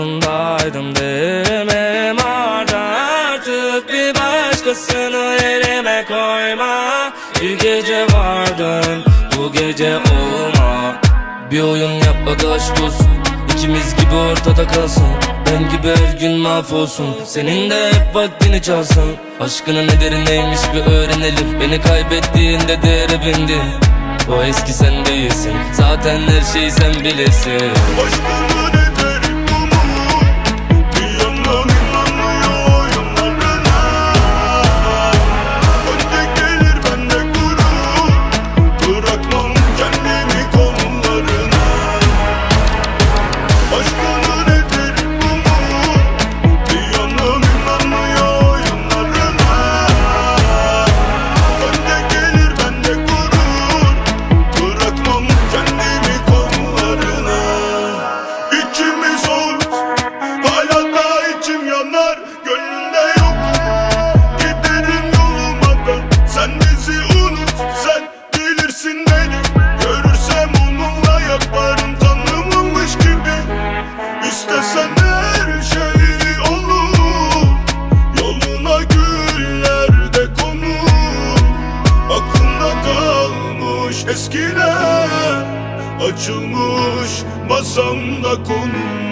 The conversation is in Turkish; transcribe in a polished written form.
yanındaydım demem arda. Artık bir başkasını yerime koyma. Bir gece vardın, bu gece olma. Bir oyun yap adı aşk olsun, İkimiz gibi ortada kalsın. Ben gibi her gün mahvolsun, senin de hep vaktini çalsın. Aşkının nedeni neymiş bir öğrenelim. Beni kaybettiğinde değere bindin. O eski sen değilsin, zaten her şeyi sen bilirsin. Aşkının nedeni bu mu? Bir yandan inanmıyor yanlarına. Önde gelir bende gurur, bırakmam kendimi kollarına. Aşkının nedeni bu mu? Bir yandan inanmıyor yanlarına. Önde gelir bende gurur, bırakmam kendimi kollarına. İçimi soğut, hala da içim yanar. Gönlümde yok, giderim yoluma da. Sen bizi unut, sen bilirsin beni. Görürsem onunla yaparım tanımamış gibi. İstesen her şey olur, yoluna güller de konur. Aklımda kalmış eskiler, açılmış masamda konu.